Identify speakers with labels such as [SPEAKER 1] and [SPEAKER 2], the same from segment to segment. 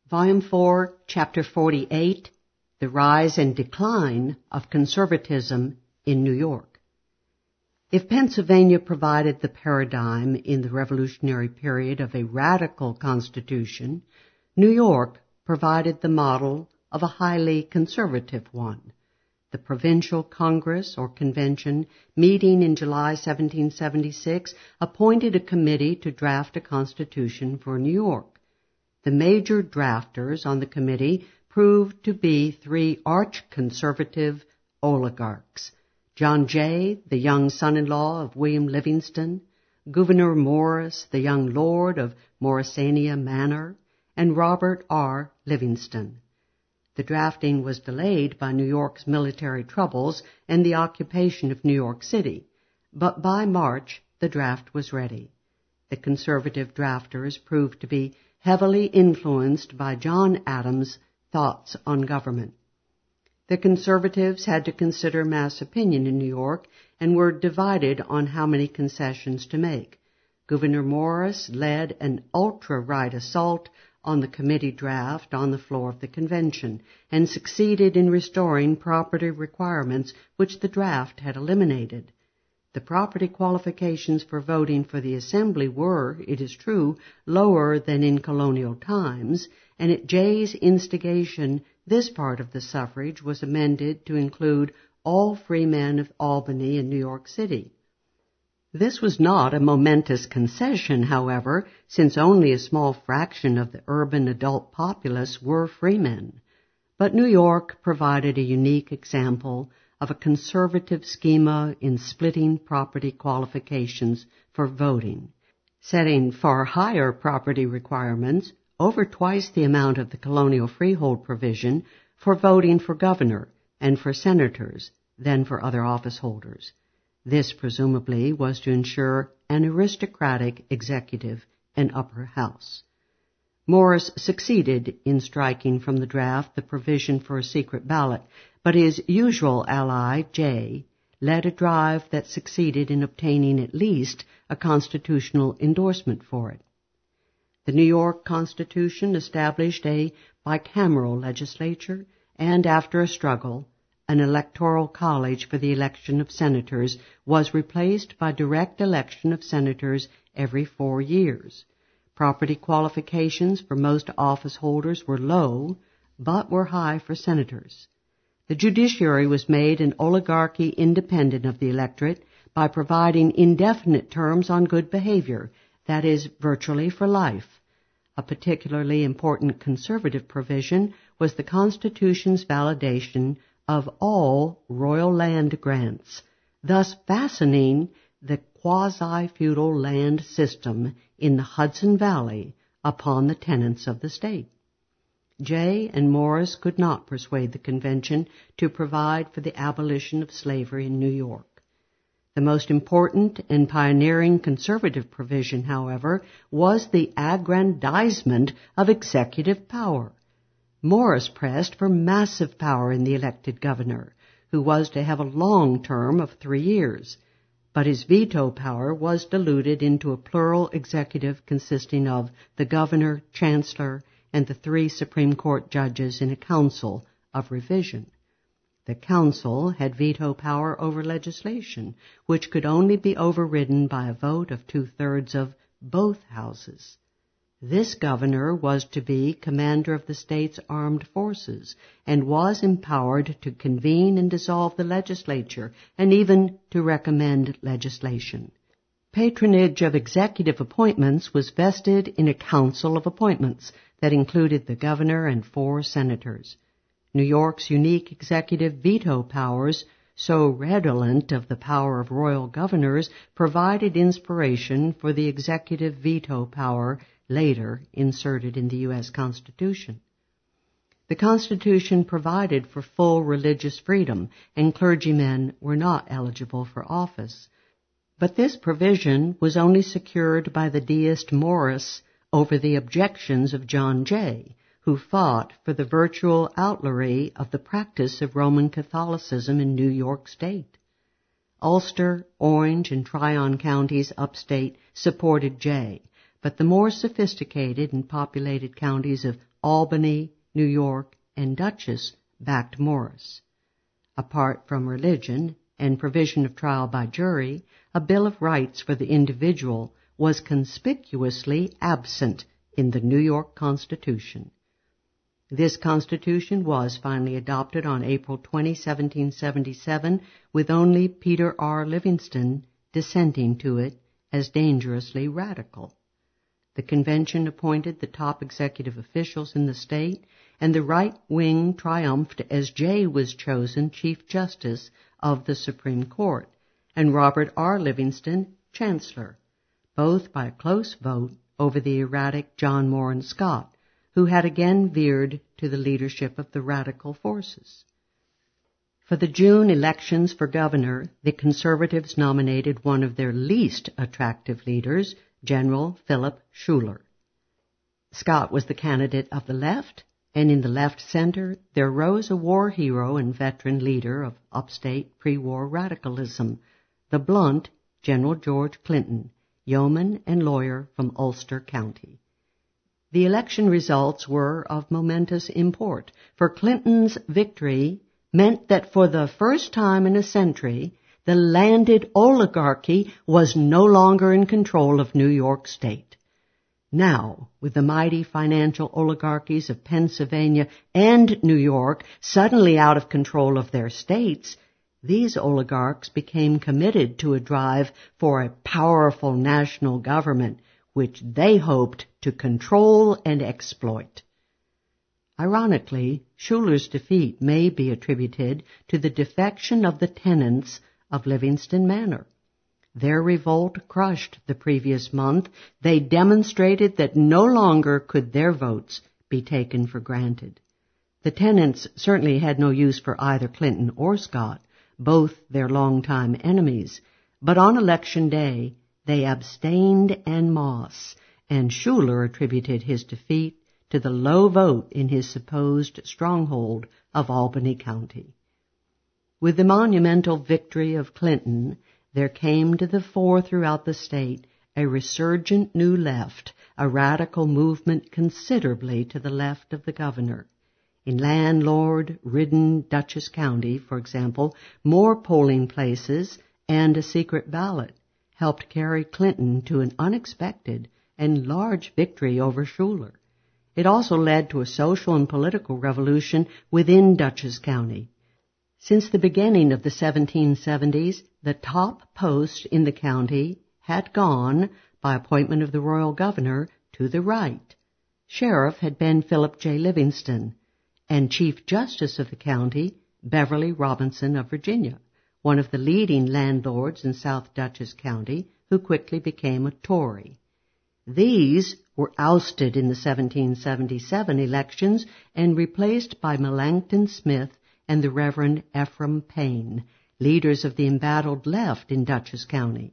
[SPEAKER 1] Volume 4, Chapter 48, The Rise and Decline of Conservatism in New York. If Pennsylvania provided the paradigm in the Revolutionary period of a radical constitution, New York provided the model of a highly conservative one. The Provincial Congress or Convention, meeting in July 1776, appointed a committee to draft a constitution for New York. The major drafters on the committee proved to be three arch-conservative oligarchs: John Jay, the young son-in-law of William Livingston; Gouverneur Morris, the young lord of Morrisania Manor; and Robert R. Livingston. The drafting was delayed by New York's military troubles and the occupation of New York City, but by March the draft was ready. The conservative drafters proved to be heavily influenced by John Adams' thoughts on government. The conservatives had to consider mass opinion in New York and were divided on how many concessions to make. Gouverneur Morris led an ultra-right assault on the committee draft on the floor of the convention and succeeded in restoring property requirements which the draft had eliminated. The property qualifications for voting for the Assembly were, it is true, lower than in colonial times, and at Jay's instigation, this part of the suffrage was amended to include all free men of Albany and New York City. This was not a momentous concession, however, since only a small fraction of the urban adult populace were freemen. But New York provided a unique example of a conservative schema in splitting property qualifications for voting, setting far higher property requirements, over twice the amount of the colonial freehold provision, for voting for governor and for senators than for other office holders. This presumably was to ensure an aristocratic executive and upper house. Morris succeeded in striking from the draft the provision for a secret ballot, but his usual ally, Jay, led a drive that succeeded in obtaining at least a constitutional endorsement for it. The New York Constitution established a bicameral legislature and, after a struggle, an electoral college for the election of senators was replaced by direct election of senators every 4 years. Property qualifications for most office holders were low, but were high for senators. The judiciary was made an oligarchy independent of the electorate by providing indefinite terms on good behavior, that is, virtually for life. A particularly important conservative provision was the Constitution's validation of all royal land grants, thus fastening the quasi-feudal land system in the Hudson Valley upon the tenants of the state. Jay and Morris could not persuade the convention to provide for the abolition of slavery in New York. The most important and pioneering conservative provision, however, was the aggrandizement of executive power. Morris pressed for massive power in the elected governor, who was to have a long term of 3 years, but his veto power was diluted into a plural executive consisting of the governor, chancellor, and the 3 Supreme Court judges in a council of revision. The council had veto power over legislation, which could only be overridden by a vote of 2/3 of both houses. This governor was to be commander of the state's armed forces and was empowered to convene and dissolve the legislature and even to recommend legislation. Patronage of executive appointments was vested in a council of appointments that included the governor and 4 senators. New York's unique executive veto powers, so redolent of the power of royal governors, provided inspiration for the executive veto power later inserted in the U.S. Constitution. The Constitution provided for full religious freedom, and clergymen were not eligible for office. But this provision was only secured by the deist Morris over the objections of John Jay, who fought for the virtual outlawry of the practice of Roman Catholicism in New York State. Ulster, Orange, and Tryon counties upstate supported Jay, but the more sophisticated and populated counties of Albany, New York, and Dutchess backed Morris. Apart from religion and provision of trial by jury, a Bill of Rights for the individual was conspicuously absent in the New York Constitution. This Constitution was finally adopted on April 20, 1777, with only Peter R. Livingston dissenting to it as dangerously radical. The convention appointed the top executive officials in the state, and the right wing triumphed as Jay was chosen Chief Justice of the Supreme Court, and Robert R. Livingston Chancellor, both by a close vote over the erratic John Moran Scott, who had again veered to the leadership of the radical forces. For the June elections for governor, the conservatives nominated one of their least attractive leaders, General Philip Schuyler. Scott was the candidate of the left, and in the left center there rose a war hero and veteran leader of upstate pre-war radicalism, the blunt General George Clinton, yeoman and lawyer from Ulster County. The election results were of momentous import, for Clinton's victory meant that for the first time in a century, the landed oligarchy was no longer in control of New York State. Now, with the mighty financial oligarchies of Pennsylvania and New York suddenly out of control of their states, these oligarchs became committed to a drive for a powerful national government, which they hoped to control and exploit. Ironically, Schuyler's defeat may be attributed to the defection of the tenants of Livingston Manor. Their revolt crushed the previous month. They demonstrated that no longer could their votes be taken for granted. The tenants certainly had no use for either Clinton or Scott, both their longtime enemies, but on election day they abstained en masse, and Schuyler attributed his defeat to the low vote in his supposed stronghold of Albany County. With the monumental victory of Clinton, there came to the fore throughout the state a resurgent new left, a radical movement considerably to the left of the governor. In landlord-ridden Dutchess County, for example, more polling places and a secret ballot helped carry Clinton to an unexpected and large victory over Schuyler. It also led to a social and political revolution within Dutchess County. Since the beginning of the 1770s, the top post in the county had gone, by appointment of the royal governor, to the right. Sheriff had been Philip J. Livingston, and Chief Justice of the county, Beverly Robinson of Virginia, one of the leading landlords in South Dutchess County, who quickly became a Tory. These were ousted in the 1777 elections and replaced by Melancton Smith and the Reverend Ephraim Payne, leaders of the embattled left in Dutchess County.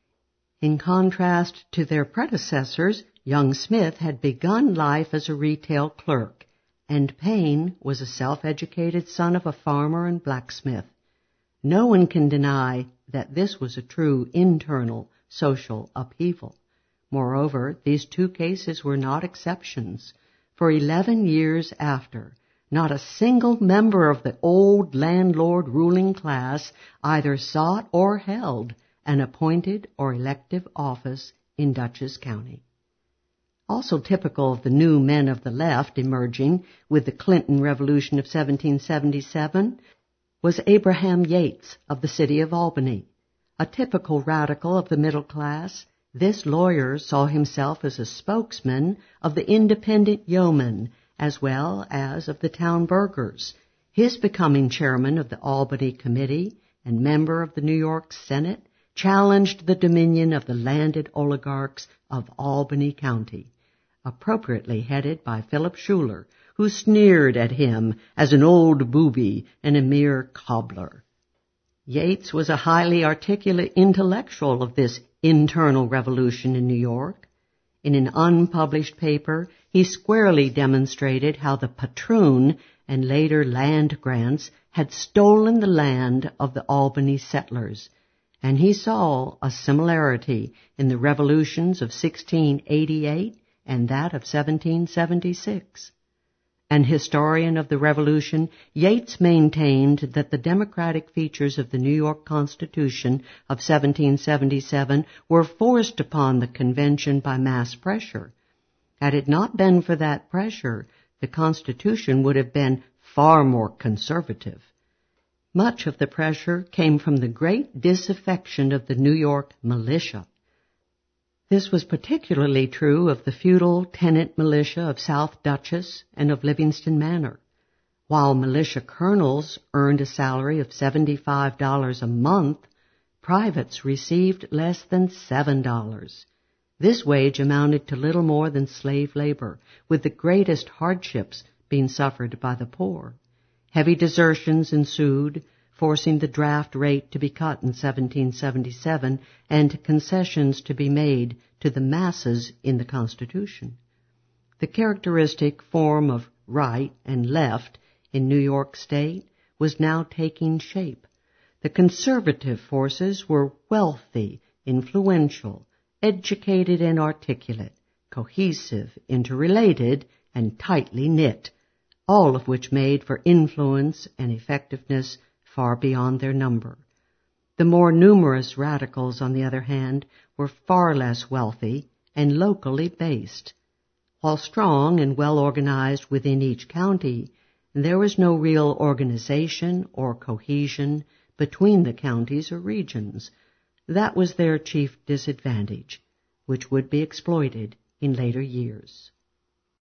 [SPEAKER 1] In contrast to their predecessors, young Smith had begun life as a retail clerk, and Payne was a self-educated son of a farmer and blacksmith. No one can deny that this was a true internal social upheaval. Moreover, these two cases were not exceptions. For 11 years after, not a single member of the old landlord ruling class either sought or held an appointed or elective office in Dutchess County. Also typical of the new men of the left emerging with the Clinton Revolution of 1777 was Abraham Yates of the city of Albany. A typical radical of the middle class, this lawyer saw himself as a spokesman of the independent yeoman as well as of the town burghers. His becoming chairman of the Albany Committee and member of the New York Senate challenged the dominion of the landed oligarchs of Albany County, appropriately headed by Philip Schuyler, who sneered at him as an old booby and a mere cobbler. Yates was a highly articulate intellectual of this internal revolution in New York. In an unpublished paper, he squarely demonstrated how the patroon and later land grants had stolen the land of the Albany settlers, and he saw a similarity in the revolutions of 1688 and that of 1776. An historian of the Revolution, Yates maintained that the democratic features of the New York Constitution of 1777 were forced upon the convention by mass pressure. Had it not been for that pressure, the Constitution would have been far more conservative. Much of the pressure came from the great disaffection of the New York militia. This was particularly true of the feudal tenant militia of South Dutchess and of Livingston Manor. While militia colonels earned a salary of $75 a month, privates received less than $7. This wage amounted to little more than slave labor, with the greatest hardships being suffered by the poor. Heavy desertions ensued, forcing the draft rate to be cut in 1777 and concessions to be made to the masses in the Constitution. The characteristic form of right and left in New York State was now taking shape. The conservative forces were wealthy, influential, educated and articulate, cohesive, interrelated, and tightly knit, all of which made for influence and effectiveness far beyond their number. The more numerous radicals, on the other hand, were far less wealthy and locally based. While strong and well organized within each county, there was no real organization or cohesion between the counties or regions. That was their chief disadvantage, which would be exploited in later years.